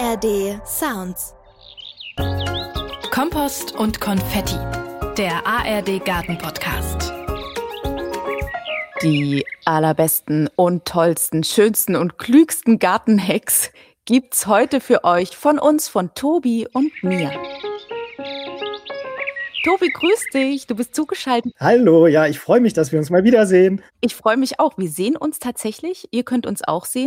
ARD Sounds. Kompost und Konfetti, der ARD Garten-Podcast. Die allerbesten und tollsten, schönsten und klügsten Gartenhacks gibt's heute für euch von uns, von Tobi und mir. Tobi, grüß dich, du bist zugeschaltet. Hallo, ja, ich freue mich, dass wir uns mal wiedersehen. Ich freue mich auch. Wir sehen uns tatsächlich. Ihr könnt uns auch sehen.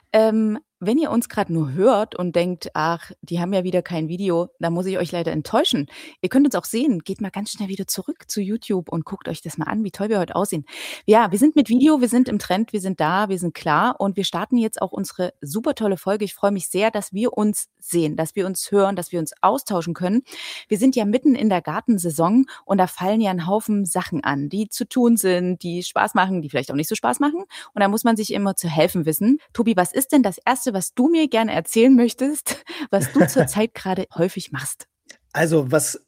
Wenn ihr uns gerade nur hört und denkt, ach, die haben ja wieder kein Video, dann muss ich euch leider enttäuschen. Ihr könnt uns auch sehen. Geht mal ganz schnell wieder zurück zu YouTube und guckt euch das mal an, wie toll wir heute aussehen. Ja, wir sind mit Video, wir sind im Trend, wir sind da, wir sind klar und wir starten jetzt auch unsere super tolle Folge. Ich freue mich sehr, dass wir uns sehen, dass wir uns hören, dass wir uns austauschen können. Wir sind ja mitten in der Gartensaison und da fallen ja ein Haufen Sachen an, die zu tun sind, die Spaß machen, die vielleicht auch nicht so Spaß machen. Und da muss man sich immer zu helfen wissen. Tobi, was ist denn das Erste, was du mir gerne erzählen möchtest, was du zurzeit gerade häufig machst? Also,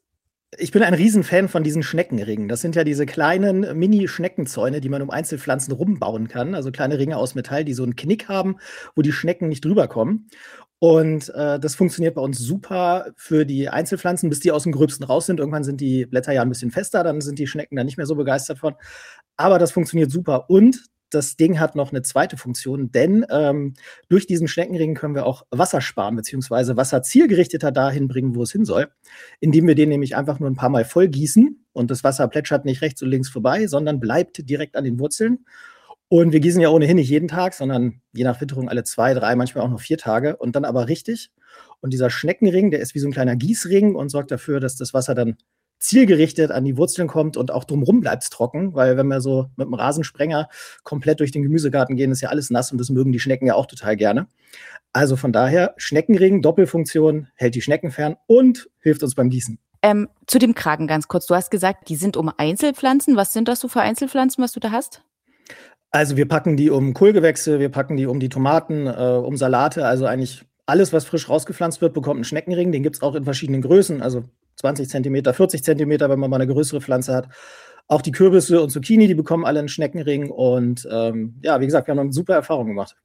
ich bin ein Riesenfan von diesen Schneckenringen. Das sind ja diese kleinen Mini-Schneckenzäune, die man um Einzelpflanzen rumbauen kann. Also kleine Ringe aus Metall, die so einen Knick haben, wo die Schnecken nicht drüber kommen. Und das funktioniert bei uns super für die Einzelpflanzen, bis die aus dem Gröbsten raus sind. Irgendwann sind die Blätter ja ein bisschen fester, dann sind die Schnecken da nicht mehr so begeistert von. Aber das funktioniert super. Und das Ding hat noch eine zweite Funktion, denn durch diesen Schneckenring können wir auch Wasser sparen, beziehungsweise Wasser zielgerichteter dahin bringen, wo es hin soll, indem wir den nämlich einfach nur ein paar Mal voll gießen und das Wasser plätschert nicht rechts und links vorbei, sondern bleibt direkt an den Wurzeln. Und wir gießen ja ohnehin nicht jeden Tag, sondern je nach Witterung alle 2, 3, manchmal auch noch 4 Tage und dann aber richtig. Und dieser Schneckenring, der ist wie so ein kleiner Gießring und sorgt dafür, dass das Wasser dann zielgerichtet an die Wurzeln kommt und auch drumherum bleibt es trocken, weil wenn wir so mit dem Rasensprenger komplett durch den Gemüsegarten gehen, ist ja alles nass und das mögen die Schnecken ja auch total gerne. Also von daher, Schneckenring, Doppelfunktion, hält die Schnecken fern und hilft uns beim Gießen. Zu dem Kragen ganz kurz. Du hast gesagt, die sind um Einzelpflanzen. Was sind das so für Einzelpflanzen, was du da hast? Also wir packen die um Kohlgewächse, wir packen die um die Tomaten, um Salate, also eigentlich alles, was frisch rausgepflanzt wird, bekommt einen Schneckenring. Den gibt es auch in verschiedenen Größen, also 20 cm, 40 cm, wenn man mal eine größere Pflanze hat. Auch die Kürbisse und Zucchini, die bekommen alle einen Schneckenring. Und ja, wie gesagt, wir haben eine super Erfahrung gemacht.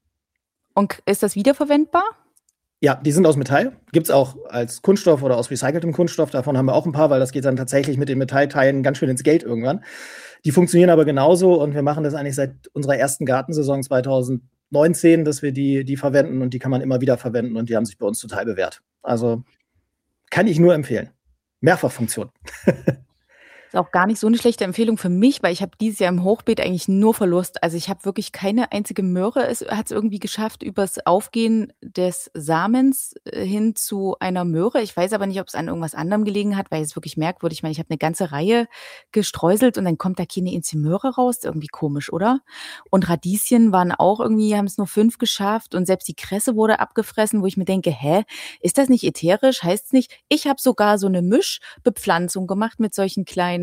Und ist das wiederverwendbar? Ja, die sind aus Metall. Gibt es auch als Kunststoff oder aus recyceltem Kunststoff. Davon haben wir auch ein paar, weil das geht dann tatsächlich mit den Metallteilen ganz schön ins Geld irgendwann. Die funktionieren aber genauso und wir machen das eigentlich seit unserer ersten Gartensaison 2019, dass wir die verwenden und die kann man immer wieder verwenden und die haben sich bei uns total bewährt. Also kann ich nur empfehlen. Mehrfachfunktion. Ist auch gar nicht so eine schlechte Empfehlung für mich, weil ich habe dieses Jahr im Hochbeet eigentlich nur Verlust. Also ich habe wirklich keine einzige Möhre. Es hat es irgendwie geschafft, übers Aufgehen des Samens hin zu einer Möhre. Ich weiß aber nicht, ob es an irgendwas anderem gelegen hat, weil es wirklich merkwürdig. Ich meine, ich habe eine ganze Reihe gestreuselt und dann kommt da keine einzige Möhre raus. Irgendwie komisch, oder? Und Radieschen waren auch irgendwie, haben es nur 5 geschafft und selbst die Kresse wurde abgefressen, wo ich mir denke, ist das nicht ätherisch? Heißt es nicht? Ich habe sogar so eine Mischbepflanzung gemacht mit solchen kleinen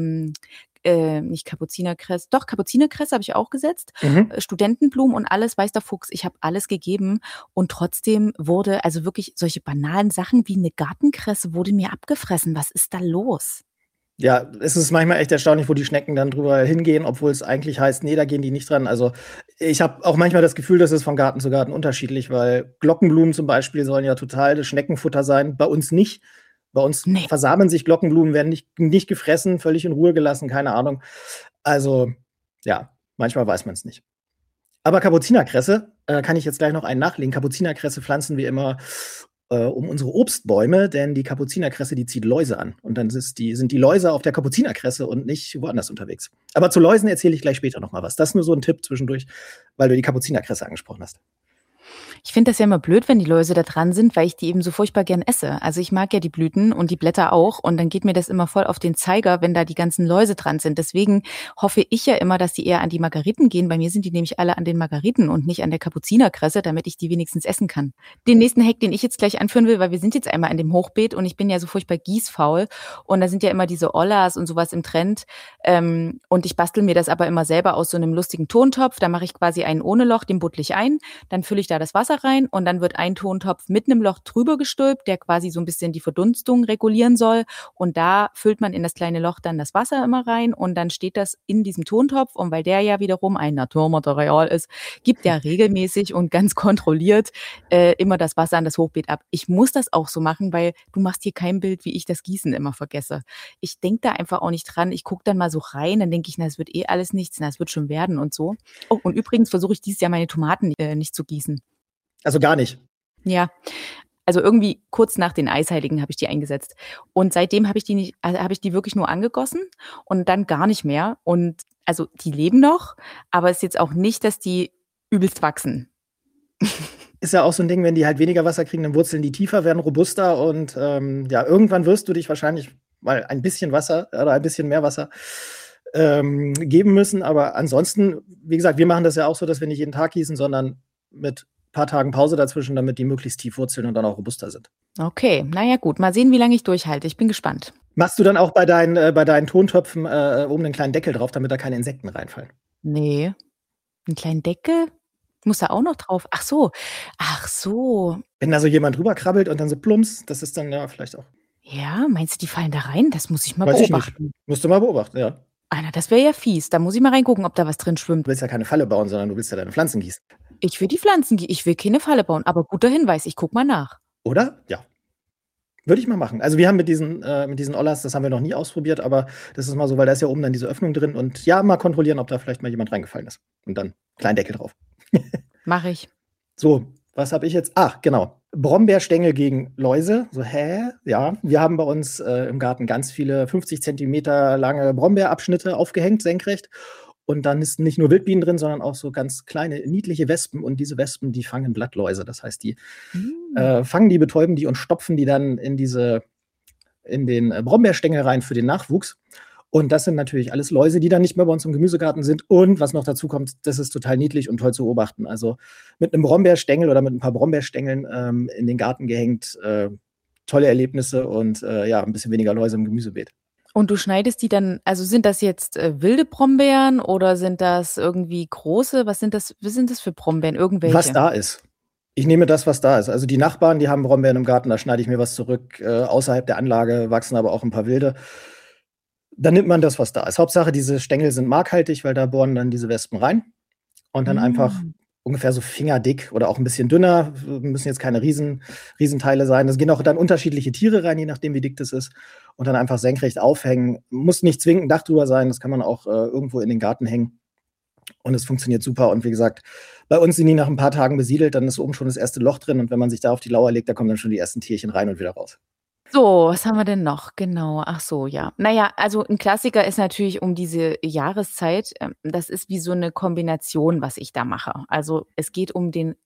nicht Kapuzinerkresse, doch Kapuzinerkresse habe ich auch gesetzt, Studentenblumen und alles, weiß der Fuchs, ich habe alles gegeben und trotzdem wurde, also wirklich solche banalen Sachen wie eine Gartenkresse wurde mir abgefressen. Was ist da los? Ja, es ist manchmal echt erstaunlich, wo die Schnecken dann drüber hingehen, obwohl es eigentlich heißt, nee, da gehen die nicht dran. Also ich habe auch manchmal das Gefühl, das ist von Garten zu Garten unterschiedlich, weil Glockenblumen zum Beispiel sollen ja total das Schneckenfutter sein, bei uns nicht. Bei uns versamen sich Glockenblumen, werden nicht gefressen, völlig in Ruhe gelassen, keine Ahnung. Also, ja, manchmal weiß man es nicht. Aber Kapuzinerkresse, kann ich jetzt gleich noch einen nachlegen. Kapuzinerkresse pflanzen wir immer um unsere Obstbäume, denn die Kapuzinerkresse, die zieht Läuse an. Und dann sind die Läuse auf der Kapuzinerkresse und nicht woanders unterwegs. Aber zu Läusen erzähle ich gleich später noch mal was. Das ist nur so ein Tipp zwischendurch, weil du die Kapuzinerkresse angesprochen hast. Ich finde das ja immer blöd, wenn die Läuse da dran sind, weil ich die eben so furchtbar gern esse. Also ich mag ja die Blüten und die Blätter auch und dann geht mir das immer voll auf den Zeiger, wenn da die ganzen Läuse dran sind. Deswegen hoffe ich ja immer, dass die eher an die Margeriten gehen. Bei mir sind die nämlich alle an den Margeriten und nicht an der Kapuzinerkresse, damit ich die wenigstens essen kann. Den nächsten Hack, den ich jetzt gleich anführen will, weil wir sind jetzt einmal in dem Hochbeet und ich bin ja so furchtbar gießfaul und da sind ja immer diese Ollas und sowas im Trend und ich bastel mir das aber immer selber aus so einem lustigen Tontopf. Da mache ich quasi einen ohne Loch, den buddel ich ein, dann fülle ich da das Wasser Wasser rein und dann wird ein Tontopf mit einem Loch drüber gestülpt, der quasi so ein bisschen die Verdunstung regulieren soll. Und da füllt man in das kleine Loch dann das Wasser immer rein und dann steht das in diesem Tontopf. Und weil der ja wiederum ein Naturmaterial ist, gibt der regelmäßig und ganz kontrolliert immer das Wasser an das Hochbeet ab. Ich muss das auch so machen, weil du machst hier kein Bild, wie ich das Gießen immer vergesse. Ich denke da einfach auch nicht dran. Ich gucke dann mal so rein, dann denke ich, na, es wird eh alles nichts, na, es wird schon werden und so. Oh, und übrigens versuche ich dieses Jahr meine Tomaten nicht zu gießen. Also gar nicht. Ja, also irgendwie kurz nach den Eisheiligen habe ich die eingesetzt. Und seitdem habe ich die nicht, also habe ich die wirklich nur angegossen und dann gar nicht mehr. Und also die leben noch, aber es ist jetzt auch nicht, dass die übelst wachsen. Ist ja auch so ein Ding, wenn die halt weniger Wasser kriegen, dann wurzeln die tiefer, werden robuster und ja, irgendwann wirst du dich wahrscheinlich mal ein bisschen Wasser oder ein bisschen mehr Wasser geben müssen. Aber ansonsten, wie gesagt, wir machen das ja auch so, dass wir nicht jeden Tag gießen, sondern mit ein paar Tagen Pause dazwischen, damit die möglichst tief wurzeln und dann auch robuster sind. Okay, naja gut, mal sehen, wie lange ich durchhalte. Ich bin gespannt. Machst du dann auch bei deinen Tontöpfen oben einen kleinen Deckel drauf, damit da keine Insekten reinfallen? Nee, einen kleinen Deckel? Muss da auch noch drauf? Ach so. Wenn da so jemand drüber krabbelt und dann so plumps, das ist dann ja vielleicht auch. Ja, meinst du, die fallen da rein? Das muss ich mal Weiß ich beobachten. nicht. Musst du mal beobachten, ja. Alter, das wäre ja fies. Da muss ich mal reingucken, ob da was drin schwimmt. Du willst ja keine Falle bauen, sondern du willst ja deine Pflanzen gießen. Ich will die Pflanzen, ich will keine Falle bauen. Aber guter Hinweis, ich guck mal nach. Oder? Ja. Würde ich mal machen. Also wir haben mit diesen Ollas, das haben wir noch nie ausprobiert, aber das ist mal so, weil da ist ja oben dann diese Öffnung drin und ja, mal kontrollieren, ob da vielleicht mal jemand reingefallen ist. Und dann kleinen Deckel drauf. Mache ich. So, was habe ich jetzt? Ach, genau. Brombeerstängel gegen Läuse. So, hä? Ja, wir haben bei uns im Garten ganz viele 50 Zentimeter lange Brombeerabschnitte aufgehängt, senkrecht. Und dann ist nicht nur Wildbienen drin, sondern auch so ganz kleine, niedliche Wespen. Und diese Wespen, die fangen Blattläuse. Das heißt, die fangen die, betäuben die und stopfen die dann in den Brombeerstängel rein für den Nachwuchs. Und das sind natürlich alles Läuse, die dann nicht mehr bei uns im Gemüsegarten sind. Und was noch dazu kommt, das ist total niedlich und toll zu beobachten. Also mit einem Brombeerstängel oder mit ein paar Brombeerstängeln in den Garten gehängt, tolle Erlebnisse und ja, ein bisschen weniger Läuse im Gemüsebeet. Und du schneidest die dann, also sind das jetzt wilde Brombeeren oder sind das irgendwie große? Was sind das für Brombeeren? Irgendwelche? Was da ist. Ich nehme das, was da ist. Also die Nachbarn, die haben Brombeeren im Garten, da schneide ich mir was zurück. Außerhalb der Anlage wachsen aber auch ein paar wilde. Dann nimmt man das, was da ist. Hauptsache, diese Stängel sind markhaltig, weil da bohren dann diese Wespen rein. Und dann einfach ungefähr so fingerdick oder auch ein bisschen dünner. Müssen jetzt keine Riesenteile sein. Es gehen auch dann unterschiedliche Tiere rein, je nachdem, wie dick das ist. Und dann einfach senkrecht aufhängen. Muss nicht zwingend ein Dach drüber sein. Das kann man auch irgendwo in den Garten hängen. Und es funktioniert super. Und wie gesagt, bei uns sind die nach ein paar Tagen besiedelt. Dann ist oben schon das erste Loch drin. Und wenn man sich da auf die Lauer legt, da kommen dann schon die ersten Tierchen rein und wieder raus. So, was haben wir denn noch? Genau, ach so, ja. Naja, also ein Klassiker ist natürlich um diese Jahreszeit, das ist wie so eine Kombination, was ich da mache. Also es geht um den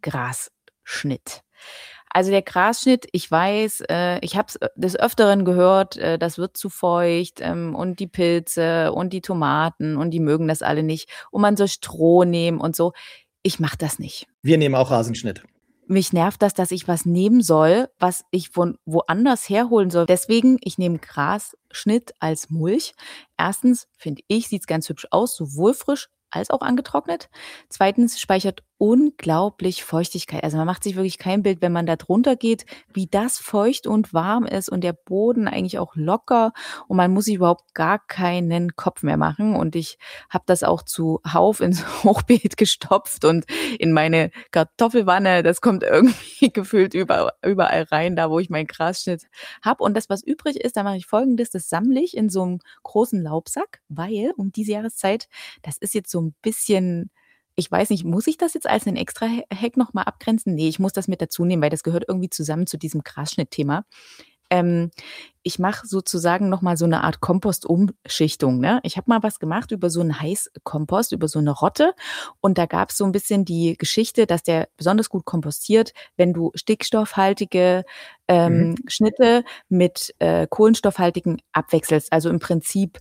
Grasschnitt. Also der Grasschnitt, ich weiß, ich habe es des Öfteren gehört, das wird zu feucht und die Pilze und die Tomaten und die mögen das alle nicht und man soll Stroh nehmen und so. Ich mache das nicht. Wir nehmen auch Rasenschnitt. Mich nervt das, dass ich was nehmen soll, was ich von woanders herholen soll. Deswegen, ich nehme Grasschnitt als Mulch. Erstens, finde ich, sieht es ganz hübsch aus, sowohl frisch als auch angetrocknet. Zweitens, speichert unglaublich Feuchtigkeit. Also man macht sich wirklich kein Bild, wenn man da drunter geht, wie das feucht und warm ist und der Boden eigentlich auch locker und man muss sich überhaupt gar keinen Kopf mehr machen. Und ich habe das auch zuhauf ins Hochbeet gestopft und in meine Kartoffelwanne. Das kommt irgendwie gefühlt überall rein, da wo ich meinen Grasschnitt habe. Und das, was übrig ist, da mache ich Folgendes, das sammle ich in so einem großen Laubsack, weil um diese Jahreszeit, das ist jetzt so ein bisschen, ich weiß nicht, muss ich das jetzt als einen extra Hack nochmal abgrenzen? Nee, ich muss das mit dazu nehmen, weil das gehört irgendwie zusammen zu diesem Grasschnittthema. Ich mache sozusagen nochmal so eine Art Kompostumschichtung. Ne? Ich habe mal was gemacht über so einen Heißkompost, über so eine Rotte. Und da gab es so ein bisschen die Geschichte, dass der besonders gut kompostiert, wenn du stickstoffhaltige Schnitte mit kohlenstoffhaltigen abwechselst. Also im Prinzip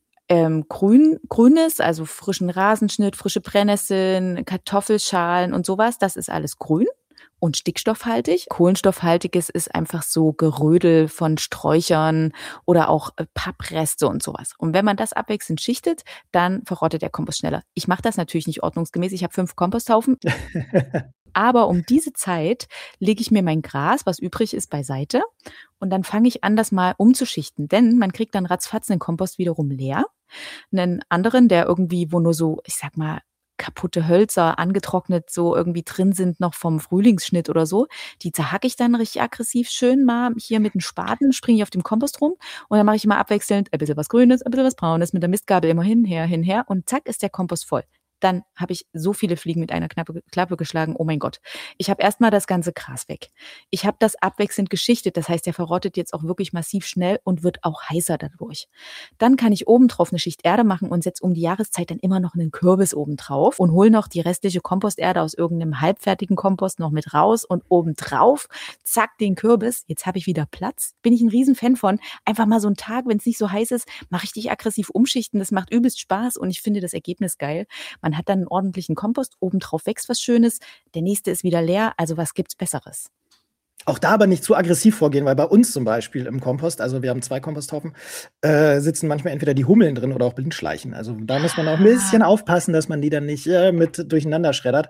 Grünes, also frischen Rasenschnitt, frische Brennnesseln, Kartoffelschalen und sowas, das ist alles grün und stickstoffhaltig. Kohlenstoffhaltiges ist einfach so Gerödel von Sträuchern oder auch Pappreste und sowas. Und wenn man das abwechselnd schichtet, dann verrottet der Kompost schneller. Ich mache das natürlich nicht ordnungsgemäß. Ich habe 5 Komposthaufen. Aber um diese Zeit lege ich mir mein Gras, was übrig ist, beiseite und dann fange ich an, das mal umzuschichten. Denn man kriegt dann ratzfatz den Kompost wiederum leer. Einen anderen, der irgendwie, wo nur so, ich sag mal, kaputte Hölzer angetrocknet so irgendwie drin sind noch vom Frühlingsschnitt oder so, die zerhacke ich dann richtig aggressiv schön mal hier mit dem Spaten, springe ich auf dem Kompost rum und dann mache ich immer abwechselnd ein bisschen was Grünes, ein bisschen was Braunes mit der Mistgabel immer hinher und zack ist der Kompost voll. Dann habe ich so viele Fliegen mit einer Klappe geschlagen. Oh mein Gott. Ich habe erstmal das ganze Gras weg. Ich habe das abwechselnd geschichtet. Das heißt, der verrottet jetzt auch wirklich massiv schnell und wird auch heißer dadurch. Dann kann ich oben drauf eine Schicht Erde machen und setze um die Jahreszeit dann immer noch einen Kürbis oben drauf und hole noch die restliche Komposterde aus irgendeinem halbfertigen Kompost noch mit raus und oben drauf, zack, den Kürbis. Jetzt habe ich wieder Platz. Bin ich ein Riesenfan von. Einfach mal so einen Tag, wenn es nicht so heiß ist, mal richtig aggressiv umschichten. Das macht übelst Spaß und ich finde das Ergebnis geil. Man hat dann einen ordentlichen Kompost, obendrauf wächst was Schönes, der nächste ist wieder leer, also was gibt's Besseres? Auch da aber nicht zu aggressiv vorgehen, weil bei uns zum Beispiel im Kompost, also wir haben 2 Komposthaufen, sitzen manchmal entweder die Hummeln drin oder auch Blindschleichen. Also da muss man auch ein bisschen aufpassen, dass man die dann nicht mit durcheinander schreddert.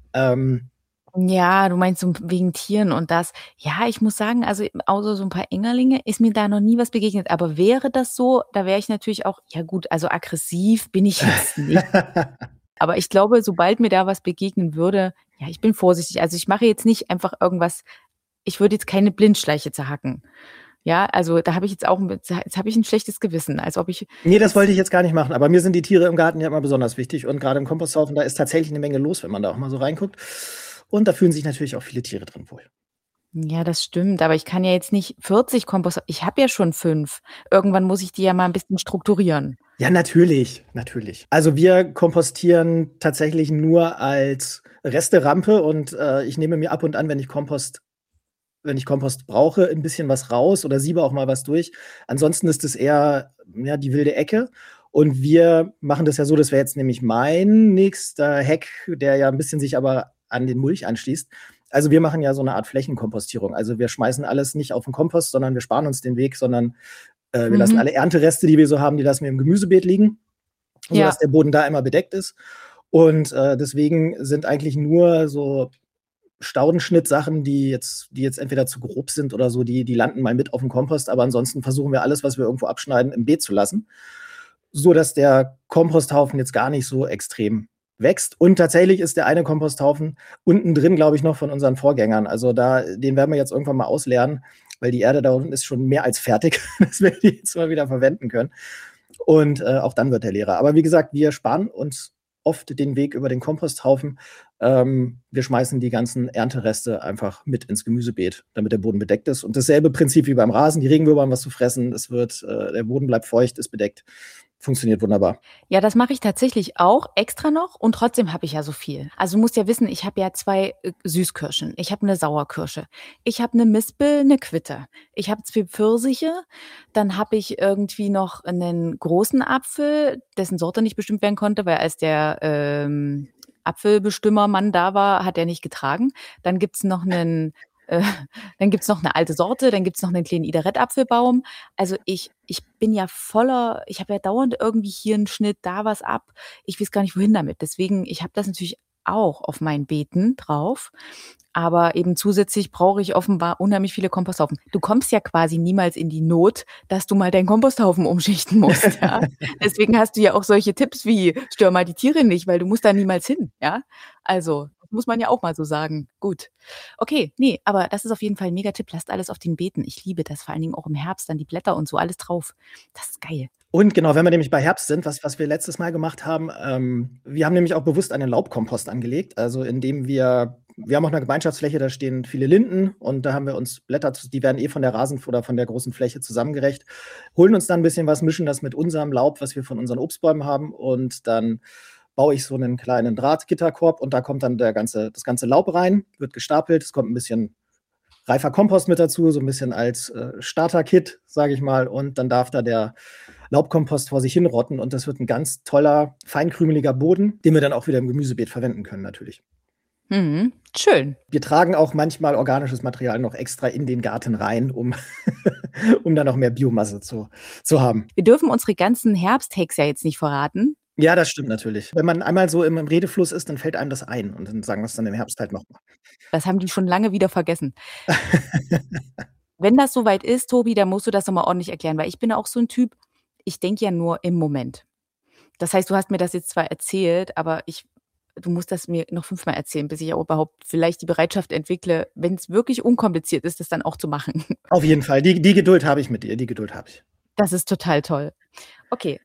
Ja, du meinst so wegen Tieren und das. Ja, ich muss sagen, also außer so ein paar Engerlinge ist mir da noch nie was begegnet. Aber wäre das so, da wäre ich natürlich auch, ja gut, also aggressiv bin ich jetzt nicht. Aber ich glaube, sobald mir da was begegnen würde, ja, ich bin vorsichtig. Also ich mache jetzt nicht einfach irgendwas, ich würde jetzt keine Blindschleiche zerhacken. Ja, also da habe ich jetzt habe ich ein schlechtes Gewissen, als ob ich. Nee, das wollte ich jetzt gar nicht machen. Aber mir sind die Tiere im Garten ja immer besonders wichtig. Und gerade im Komposthaufen, da ist tatsächlich eine Menge los, wenn man da auch mal so reinguckt. Und da fühlen sich natürlich auch viele Tiere drin wohl. Ja, das stimmt, aber ich kann ja jetzt nicht 40 Kompost, ich habe ja schon 5. Irgendwann muss ich die ja mal ein bisschen strukturieren. Ja, natürlich. Also wir kompostieren tatsächlich nur als Resterampe und ich nehme mir ab und an, wenn ich Kompost brauche, ein bisschen was raus oder siebe auch mal was durch. Ansonsten ist es eher die wilde Ecke. Und wir machen das ja so, das wäre jetzt nämlich mein nächster Hack, der ja ein bisschen sich aber an den Mulch anschließt. Also wir machen ja so eine Art Flächenkompostierung. Also wir schmeißen alles nicht auf den Kompost, sondern wir sparen uns den Weg, sondern wir lassen alle Erntereste, die wir so haben, die lassen wir im Gemüsebeet liegen, sodass der Boden da immer bedeckt ist. Und deswegen sind eigentlich nur so Staudenschnittsachen, die jetzt entweder zu grob sind oder so, die landen mal mit auf dem Kompost. Aber ansonsten versuchen wir alles, was wir irgendwo abschneiden, im Beet zu lassen, sodass der Komposthaufen jetzt gar nicht so extrem wächst. Und tatsächlich ist der eine Komposthaufen unten drin, glaube ich, noch von unseren Vorgängern. Also den werden wir jetzt irgendwann mal ausleeren, weil die Erde da unten ist schon mehr als fertig, dass wir die jetzt mal wieder verwenden können. Und auch dann wird der leerer. Aber wie gesagt, wir sparen uns oft den Weg über den Komposthaufen. Wir schmeißen die ganzen Erntereste einfach mit ins Gemüsebeet, damit der Boden bedeckt ist. Und dasselbe Prinzip wie beim Rasen. Die Regenwürmer haben was zu fressen. Der Boden bleibt feucht, ist bedeckt. Funktioniert wunderbar. Ja, das mache ich tatsächlich auch extra noch und trotzdem habe ich ja so viel. Also du musst ja wissen, ich habe ja 2 Süßkirschen. Ich habe eine Sauerkirsche. Ich habe eine Mispel, eine Quitte. Ich habe 2 Pfirsiche. Dann habe ich irgendwie noch einen großen Apfel, dessen Sorte nicht bestimmt werden konnte, weil als der Apfelbestimmermann da war, hat er nicht getragen. Dann gibt's noch eine alte Sorte, dann gibt's noch einen kleinen Iderett-Apfelbaum. Also ich bin ja ich habe ja dauernd irgendwie hier einen Schnitt, da was ab. Ich weiß gar nicht, wohin damit. Deswegen, ich habe das natürlich auch auf meinen Beeten drauf. Aber eben zusätzlich brauche ich offenbar unheimlich viele Komposthaufen. Du kommst ja quasi niemals in die Not, dass du mal deinen Komposthaufen umschichten musst. Ja? Deswegen hast du ja auch solche Tipps wie, stör mal die Tiere nicht, weil du musst da niemals hin. Ja, also das muss man ja auch mal so sagen. Gut. Okay, nee, aber das ist auf jeden Fall ein Mega-Tipp. Lasst alles auf den Beeten. Ich liebe das, vor allen Dingen auch im Herbst, dann die Blätter und so, alles drauf. Das ist geil. Und genau, wenn wir nämlich bei Herbst sind, was wir letztes Mal gemacht haben, wir haben nämlich auch bewusst einen Laubkompost angelegt, also indem wir haben auch eine Gemeinschaftsfläche, da stehen viele Linden und da haben wir uns Blätter, die werden von der oder von der großen Fläche zusammengerecht, holen uns dann ein bisschen was, mischen das mit unserem Laub, was wir von unseren Obstbäumen haben und dann baue ich so einen kleinen Drahtgitterkorb und da kommt dann das ganze Laub rein, wird gestapelt, es kommt ein bisschen reifer Kompost mit dazu, so ein bisschen als Starter-Kit, sage ich mal, und dann darf da der Laubkompost vor sich hinrotten und das wird ein ganz toller, feinkrümeliger Boden, den wir dann auch wieder im Gemüsebeet verwenden können natürlich. Mhm, schön. Wir tragen auch manchmal organisches Material noch extra in den Garten rein, um da noch mehr Biomasse zu haben. Wir dürfen unsere ganzen Herbsthacks ja jetzt nicht verraten. Ja, das stimmt natürlich. Wenn man einmal so im Redefluss ist, dann fällt einem das ein und dann sagen wir's dann im Herbst halt noch mal. Das haben die schon lange wieder vergessen. Wenn das so weit ist, Tobi, dann musst du das noch mal ordentlich erklären, weil ich bin auch so 'n Typ, ich denke ja nur im Moment. Das heißt, du hast mir das jetzt zwar erzählt, aber du musst das mir noch 5-mal erzählen, bis ich auch überhaupt vielleicht die Bereitschaft entwickle, wenn's wirklich unkompliziert ist, das dann auch zu machen. Auf jeden Fall. Die Geduld habe ich mit dir, die Geduld habe ich. Das ist total toll. Okay,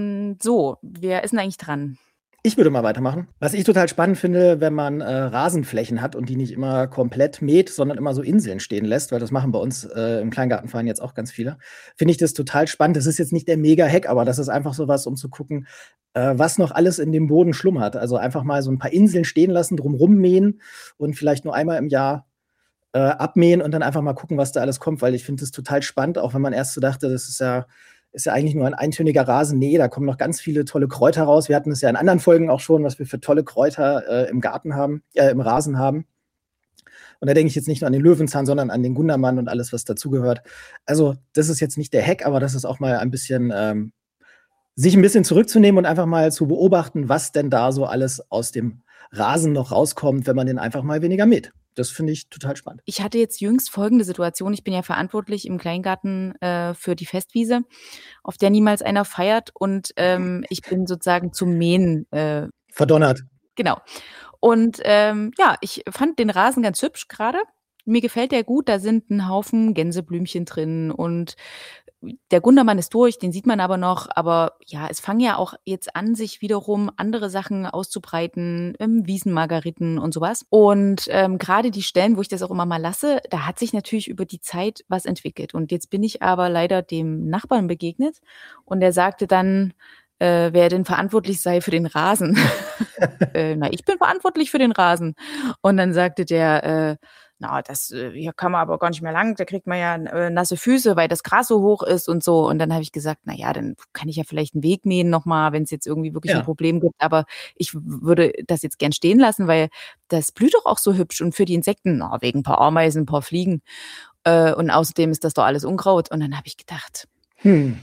so, wer ist 'n eigentlich dran? Ich würde mal weitermachen. Was ich total spannend finde, wenn man, Rasenflächen hat und die nicht immer komplett mäht, sondern immer so Inseln stehen lässt, weil das machen bei uns, im Kleingartenverein jetzt auch ganz viele, finde ich das total spannend. Das ist jetzt nicht der Mega-Hack, aber das ist einfach so was, um zu gucken, was noch alles in dem Boden schlummert. Also, einfach mal so 'n paar Inseln stehen lassen, drum rummähen und vielleicht nur einmal im Jahr, abmähen und dann einfach mal gucken, was da alles kommt, weil ich finde das total spannend, auch wenn man erst so dachte, das ist ja eigentlich nur ein eintöniger Rasen. Ne, da kommen noch ganz viele tolle Kräuter raus. Wir hatten es ja in anderen Folgen auch schon, was wir für tolle Kräuter, im Garten haben im Rasen haben. Und da denke ich jetzt nicht nur an den Löwenzahn, sondern an den Gundermann und alles, was dazugehört. Also, das ist jetzt nicht der Hack, aber das ist auch mal ein bisschen, sich 'n bisschen zurückzunehmen und einfach mal zu beobachten, was denn da so alles aus dem Rasen noch rauskommt, wenn man den einfach mal weniger mäht. Das finde ich total spannend. Ich hatte jetzt jüngst folgende Situation. Ich bin ja verantwortlich im Kleingarten, für die Festwiese, auf der niemals einer feiert und, ich bin sozusagen zum Mähen, Verdonnert. genau. Und, ja, ich fand den Rasen ganz hübsch grade. Mir gefällt der gut, da sind 'n Haufen Gänseblümchen drin und der Gundermann ist durch, den sieht man aber noch. Aber ja, es fangen ja auch jetzt an, sich wiederum andere Sachen auszubreiten, Wiesenmargeriten und so was. Und, grade die Stellen, wo ich das auch immer mal lasse, da hat sich natürlich über die Zeit was entwickelt. Und jetzt bin ich aber leider dem Nachbarn begegnet und der sagte dann, wer denn verantwortlich sei für den Rasen. „Na, ich bin verantwortlich für den Rasen." Und dann sagte der, „Na, das hier kann man aber gar nicht mehr lang, da kriegt man ja, nasse Füße, weil das Gras so hoch ist und so." Und dann habe ich gesagt: „Na ja, dann kann ich ja vielleicht 'n Weg mähen noch mal, wenn's jetzt irgendwie wirklich 'n Ja. Problem gibt, aber ich würde das jetzt gern stehen lassen, weil das blüht doch auch so hübsch und für die Insekten, na, wegen 'n paar Ameisen, 'n paar Fliegen, und außerdem ist das doch alles Unkraut." Und dann habe ich gedacht Hm.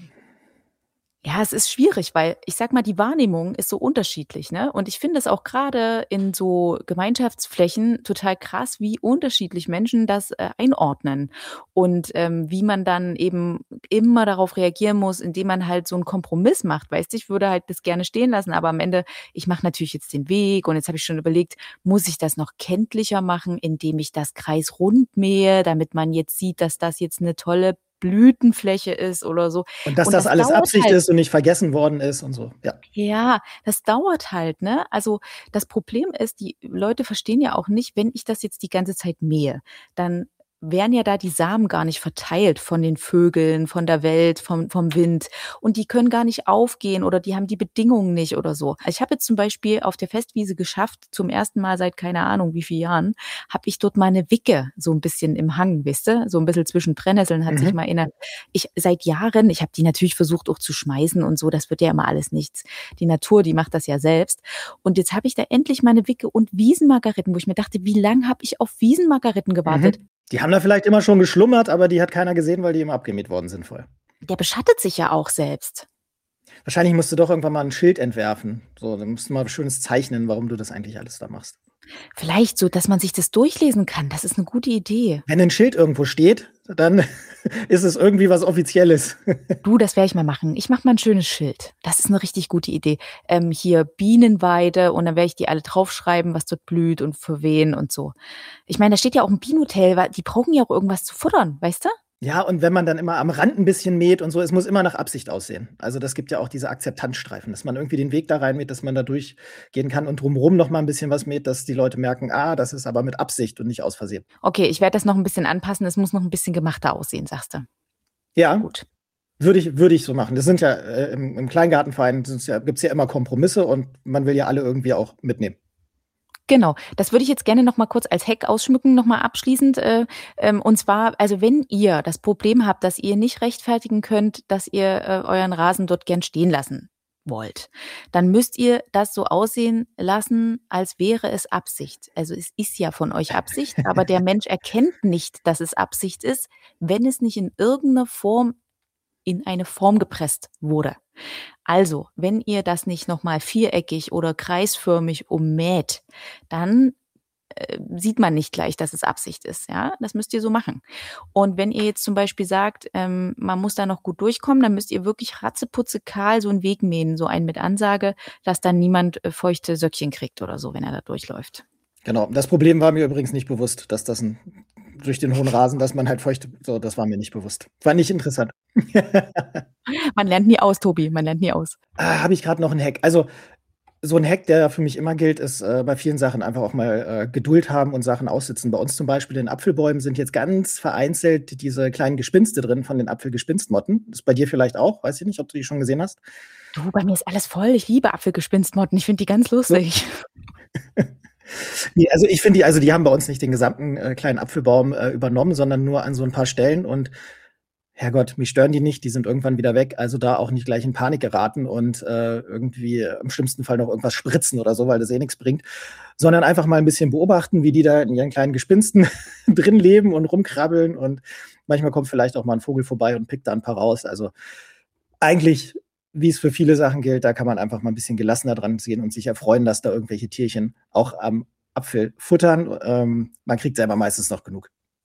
ja, es ist schwierig, weil ich sage mal, die Wahrnehmung ist so unterschiedlich, ne? Und ich finde es auch grade in so Gemeinschaftsflächen total krass, wie unterschiedlich Menschen das, einordnen und, wie man dann eben immer darauf reagieren muss, indem man halt so 'n Kompromiss macht. Weißt du, ich würde halt das gerne stehen lassen, aber am Ende ich mache natürlich jetzt den Weg und jetzt habe ich schon überlegt, muss ich das noch kenntlicher machen, indem ich das kreisrund mähe, damit man jetzt sieht, dass das jetzt 'ne tolle Blütenfläche ist oder so. Und dass Und das das alles dauert Absicht halt. ist und nicht vergessen worden ist und so, ja. Ja, das dauert halt, ne? Also, das Problem ist, die Leute verstehen ja auch nicht, wenn ich das jetzt die ganze Zeit mähe, dann wären ja da die Samen gar nicht verteilt von den Vögeln, von der Welt, vom Wind und die können gar nicht aufgehen oder die haben die Bedingungen nicht oder so. Ich habe jetzt zum Beispiel auf der Festwiese geschafft, zum ersten Mal seit keine Ahnung wie viel Jahren, habe ich dort mal 'ne Wicke so 'n bisschen im Hang, weißt du? So 'n bisschen zwischen Brennnesseln hat sich Mhm. mal seit Jahren ich habe die natürlich versucht auch zu schmeißen und so, das wird ja immer alles nichts. Die Natur, die macht das ja selbst. Und jetzt habe ich da endlich mal 'ne Wicke und Wiesenmargeriten, wo ich mir dachte: „Wie lang habe ich auf Wiesenmargeriten gewartet?" Mhm. Die haben da vielleicht immer schon geschlummert, aber die hat keiner gesehen, weil die immer abgemäht worden sind vorher. Der beschattet sich ja auch selbst. Wahrscheinlich musst du doch irgendwann mal 'n Schild entwerfen. So, dann musst du mal was Schönes zeichnen, warum du das eigentlich alles da machst. Vielleicht so, dass man sich das durchlesen kann. Das ist 'ne gute Idee. Wenn 'nen Schild irgendwo steht, dann ist es irgendwie was Offizielles. Du, das werde ich mal machen. Ich mache mal 'n schönes Schild. Das ist 'ne richtig gute Idee. Hier Bienenweide und dann werde ich die alle draufschreiben, was dort blüht und für wen und so. Ich meine, da steht ja auch 'n Bienenhotel, weil die brauchen ja auch irgendwas zu futtern, weißt du? Ja, und wenn man dann immer am Rand 'n bisschen mäht und so, es muss immer nach Absicht aussehen. Also, das gibt ja auch diese Akzeptanzstreifen, dass man irgendwie den Weg da reinmäht, dass man da durchgehen kann und drumrum noch mal 'n bisschen was mäht, dass die Leute merken: „Ah, das ist aber mit Absicht und nicht aus Versehen." Okay, ich werde das noch 'n bisschen anpassen. Es muss noch 'n bisschen gemachter aussehen, sagst du. Ja, Gut. würde ich so machen. Das sind ja, im Kleingartenverein gibt's ja immer Kompromisse und man will ja alle irgendwie auch mitnehmen. Genau, das würde ich jetzt gerne noch mal kurz als Hack ausschmücken, noch mal abschließend. Und zwar, also wenn ihr das Problem habt, dass ihr nicht rechtfertigen könnt, dass ihr, euren Rasen dort gern stehen lassen wollt, dann müsst ihr das so aussehen lassen, als wäre es Absicht. Also, es ist ja von euch Absicht, aber der Mensch erkennt nicht, dass es Absicht ist, wenn es nicht in irgend 'ner Form in eine Form gepresst wurde. Also, wenn ihr das nicht nochmal viereckig oder kreisförmig ummäht, dann sieht man nicht gleich, dass es Absicht ist. Ja, das müsst ihr so machen. Und wenn ihr jetzt zum Beispiel sagt, man muss da noch gut durchkommen, dann müsst ihr wirklich ratzeputze kahl so einen Weg mähen, so einen mit Ansage, dass dann niemand feuchte Söckchen kriegt oder so, wenn er da durchläuft. Genau. Das Problem war mir übrigens nicht bewusst, dass durch den hohen Rasen, dass man halt feuchte, so, das war mir nicht bewusst. War nicht interessant. Man lernt nie aus, Tobi, man lernt nie aus. Habe ich gerade noch einen Hack? Also, so ein Hack, der für mich immer gilt, ist bei vielen Sachen einfach auch mal Geduld haben und Sachen aussitzen. Bei uns zum Beispiel in Apfelbäumen sind jetzt ganz vereinzelt diese kleinen Gespinste drin von den Apfelgespinstmotten. Das ist bei dir vielleicht auch, weiß ich nicht, ob du die schon gesehen hast. Du, bei mir ist alles voll. Ich liebe Apfelgespinstmotten. Ich finde die ganz lustig. Nee, also ich finde die haben bei uns nicht den gesamten kleinen Apfelbaum übernommen, sondern nur an so ein paar Stellen und Herrgott, mich stören die nicht, die sind irgendwann wieder weg, also da auch nicht gleich in Panik geraten und irgendwie im schlimmsten Fall noch irgendwas spritzen oder so, weil das eh nichts bringt, sondern einfach mal ein bisschen beobachten, wie die da in ihren kleinen Gespinsten drin leben und rumkrabbeln und manchmal kommt vielleicht auch mal ein Vogel vorbei und pickt da ein paar raus. Also eigentlich, wie es für viele Sachen gilt, da kann man einfach mal ein bisschen gelassener dran gehen und sich erfreuen, dass da irgendwelche Tierchen auch am Apfel futtern. Man kriegt selber meistens noch genug.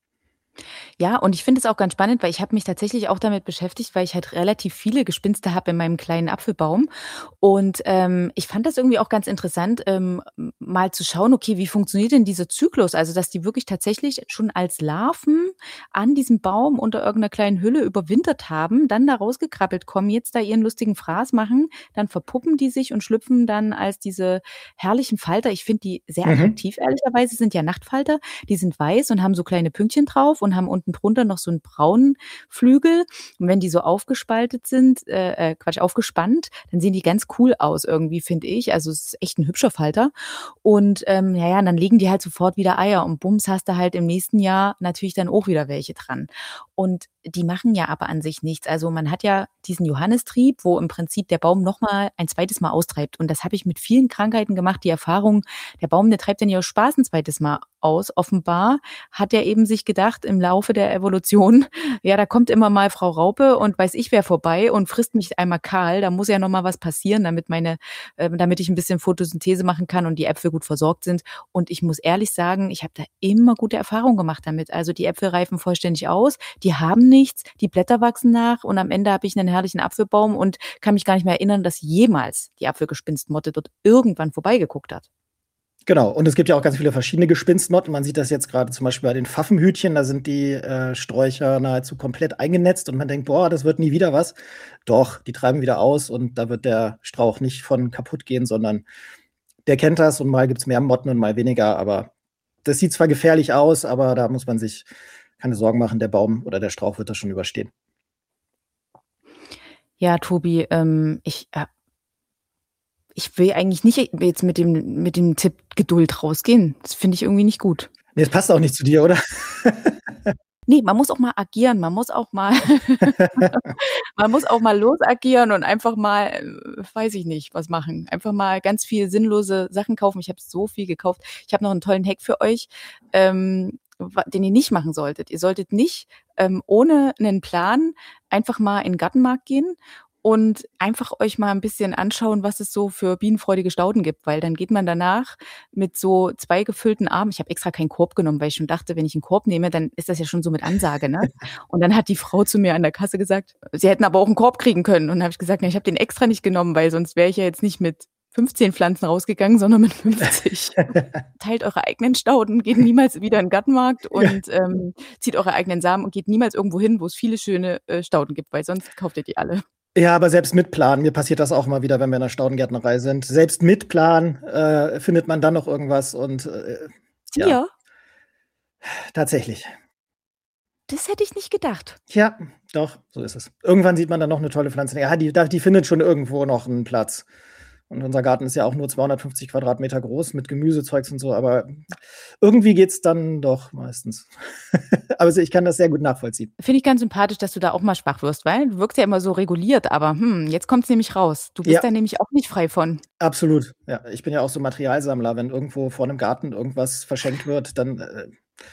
Ja, und ich finde es auch ganz spannend, weil ich habe mich tatsächlich auch damit beschäftigt, weil ich halt relativ viele Gespinste habe in meinem kleinen Apfelbaum. Und ich fand das irgendwie auch ganz interessant, mal zu schauen, okay, wie funktioniert denn dieser Zyklus? Also, dass die wirklich tatsächlich schon als Larven an diesem Baum unter irgendeiner kleinen Hülle überwintert haben, dann da rausgekrabbelt kommen, jetzt da ihren lustigen Fraß machen, dann verpuppen die sich und schlüpfen dann als diese herrlichen Falter. Ich finde die sehr attraktiv, ehrlicherweise, sind ja Nachtfalter. Die sind weiß und haben so kleine Pünktchen drauf und haben unten drunter noch so einen braunen Flügel. Und wenn die so aufgespaltet sind, aufgespannt, dann sehen die ganz cool aus irgendwie, finde ich. Also es ist echt ein hübscher Falter. Und dann legen die halt sofort wieder Eier und bums, hast du halt im nächsten Jahr natürlich dann auch wieder welche dran. Und die machen ja aber an sich nichts. Also man hat ja diesen Johannistrieb, wo im Prinzip der Baum nochmal ein zweites Mal austreibt. Und das habe ich mit vielen Krankheiten gemacht, die Erfahrung, der Baum, der treibt ja nicht aus Spaß ein zweites Mal aus. Offenbar hat er eben sich gedacht im Laufe der Evolution, ja, da kommt immer mal Frau Raupe und weiß ich wer vorbei und frisst mich einmal kahl. Da muss ja nochmal was passieren, damit ich ein bisschen Photosynthese machen kann und die Äpfel gut versorgt sind. Und ich muss ehrlich sagen, ich habe da immer gute Erfahrungen gemacht damit. Also die Äpfel reifen vollständig aus, die haben nichts, die Blätter wachsen nach und am Ende habe ich einen herrlichen Apfelbaum und kann mich gar nicht mehr erinnern, dass jemals die Apfelgespinstmotte dort irgendwann vorbeigeguckt hat. Genau, und es gibt ja auch ganz viele verschiedene Gespinstmotten. Man sieht das jetzt gerade zum Beispiel bei den Pfaffenhütchen, da sind die Sträucher nahezu komplett eingenetzt und man denkt, boah, das wird nie wieder was. Doch, die treiben wieder aus und da wird der Strauch nicht von kaputt gehen, sondern der kennt das und mal gibt es mehr Motten und mal weniger, aber das sieht zwar gefährlich aus, aber da muss man sich keine Sorgen machen, der Baum oder der Strauch wird das schon überstehen. Ja, Tobi, ich will eigentlich nicht jetzt mit dem Tipp Geduld rausgehen. Das finde ich irgendwie nicht gut. Nee, das passt auch nicht zu dir, oder? Nee, man muss auch mal agieren, man muss auch mal losagieren und einfach mal, weiß ich nicht, was machen. Einfach mal ganz viel sinnlose Sachen kaufen. Ich habe so viel gekauft. Ich habe noch einen tollen Hack für euch, den ihr nicht machen solltet. Ihr solltet nicht ohne einen Plan einfach mal in den Gartenmarkt gehen und einfach euch mal ein bisschen anschauen, was es so für bienenfreudige Stauden gibt, weil dann geht man danach mit so 2 gefüllten Armen. Ich habe extra keinen Korb genommen, weil ich schon dachte, wenn ich einen Korb nehme, dann ist das ja schon so mit Ansage, ne? Und dann hat die Frau zu mir an der Kasse gesagt, sie hätten aber auch einen Korb kriegen können. Und dann habe ich gesagt, na, ich habe den extra nicht genommen, weil sonst wäre ich ja jetzt nicht mit 15 Pflanzen rausgegangen, sondern mit 50. Teilt eure eigenen Stauden, geht niemals wieder in den Gartenmarkt und zieht eure eigenen Samen und geht niemals irgendwo hin, wo es viele schöne Stauden gibt, weil sonst kauft ihr die alle. Ja, aber selbst mit Plan, mir passiert das auch mal wieder, wenn wir in der Staudengärtnerei sind. Selbst mit Plan findet man dann noch irgendwas und ja, tatsächlich. Das hätte ich nicht gedacht. Ja, doch, so ist es. Irgendwann sieht man dann noch eine tolle Pflanze. Ja, die findet schon irgendwo noch einen Platz. Und unser Garten ist ja auch nur 250 Quadratmeter groß mit Gemüsezeugs und so, aber irgendwie geht's dann doch meistens. Aber ich kann das sehr gut nachvollziehen. Finde ich ganz sympathisch, dass du da auch mal schwach wirst, weil du wirkst ja immer so reguliert, aber jetzt kommt's nämlich raus. Du bist da nämlich auch nicht frei von. Absolut, ja. Ich bin ja auch so Materialsammler. Wenn irgendwo vor einem Garten irgendwas verschenkt wird, dann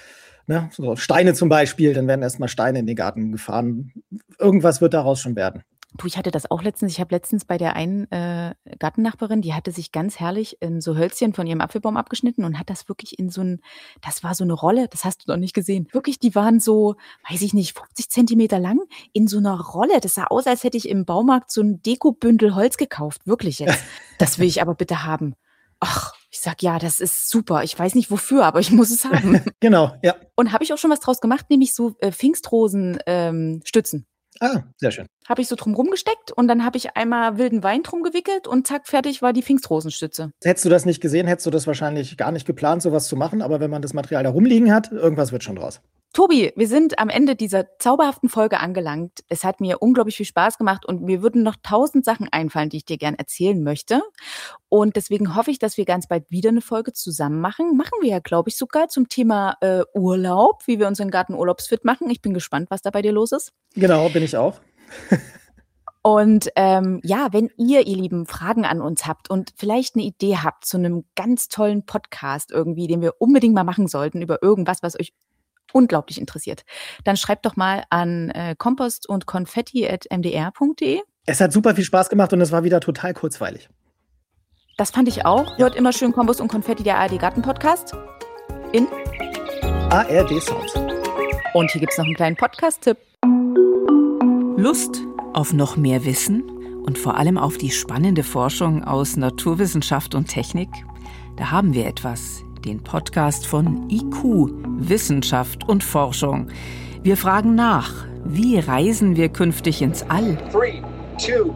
Ne? So Steine zum Beispiel, dann werden erstmal Steine in den Garten gefahren. Irgendwas wird daraus schon werden. Du, ich hatte das auch letztens. Ich habe letztens bei der einen Gartennachbarin, die hatte sich ganz herrlich so Hölzchen von ihrem Apfelbaum abgeschnitten und hat das wirklich das war so eine Rolle, das hast du noch nicht gesehen. Wirklich, die waren so, weiß ich nicht, 50 Zentimeter lang in so einer Rolle. Das sah aus, als hätte ich im Baumarkt so ein Dekobündel Holz gekauft. Wirklich jetzt. Das will ich aber bitte haben. Ach, ich sag, ja, das ist super. Ich weiß nicht wofür, aber ich muss es haben. Genau, ja. Und habe ich auch schon was draus gemacht, nämlich so Pfingstrosen-Stützen. Ah, sehr schön. Habe ich so drum rumgesteckt und dann habe ich einmal wilden Wein drum gewickelt und zack, fertig war die Pfingstrosenstütze. Hättest du das nicht gesehen, hättest du das wahrscheinlich gar nicht geplant, sowas zu machen. Aber wenn man das Material da rumliegen hat, irgendwas wird schon draus. Tobi, wir sind am Ende dieser zauberhaften Folge angelangt. Es hat mir unglaublich viel Spaß gemacht und mir würden noch 1000 Sachen einfallen, die ich dir gern erzählen möchte. Und deswegen hoffe ich, dass wir ganz bald wieder eine Folge zusammen machen. Machen wir ja, glaube ich, sogar zum Thema Urlaub, wie wir unseren Garten urlaubsfit machen. Ich bin gespannt, was da bei dir los ist. Genau, bin ich auch. Und wenn ihr Lieben, Fragen an uns habt und vielleicht eine Idee habt zu einem ganz tollen Podcast irgendwie, den wir unbedingt mal machen sollten über irgendwas, was euch unglaublich interessiert, dann schreibt doch mal an kompost und konfetti@mdr.de. Es hat super viel Spaß gemacht und es war wieder total kurzweilig. Das fand ich auch. Hört immer schön Kompost und Konfetti, der ARD-Garten-Podcast in ARD Sounds. Und hier gibt es noch einen kleinen Podcast-Tipp. Lust auf noch mehr Wissen und vor allem auf die spannende Forschung aus Naturwissenschaft und Technik? Da haben wir etwas. Den Podcast von IQ, Wissenschaft und Forschung. Wir fragen nach, wie reisen wir künftig ins All? 3, 2, 1.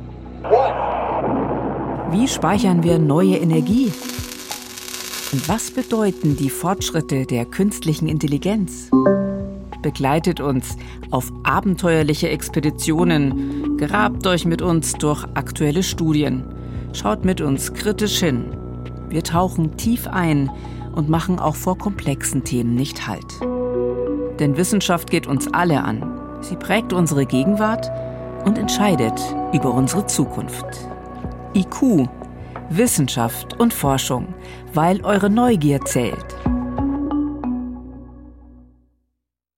Wie speichern wir neue Energie? Und was bedeuten die Fortschritte der künstlichen Intelligenz? Begleitet uns auf abenteuerliche Expeditionen, grabt euch mit uns durch aktuelle Studien, schaut mit uns kritisch hin. Wir tauchen tief ein und machen auch vor komplexen Themen nicht Halt. Denn Wissenschaft geht uns alle an. Sie prägt unsere Gegenwart und entscheidet über unsere Zukunft. IQ, Wissenschaft und Forschung, weil eure Neugier zählt.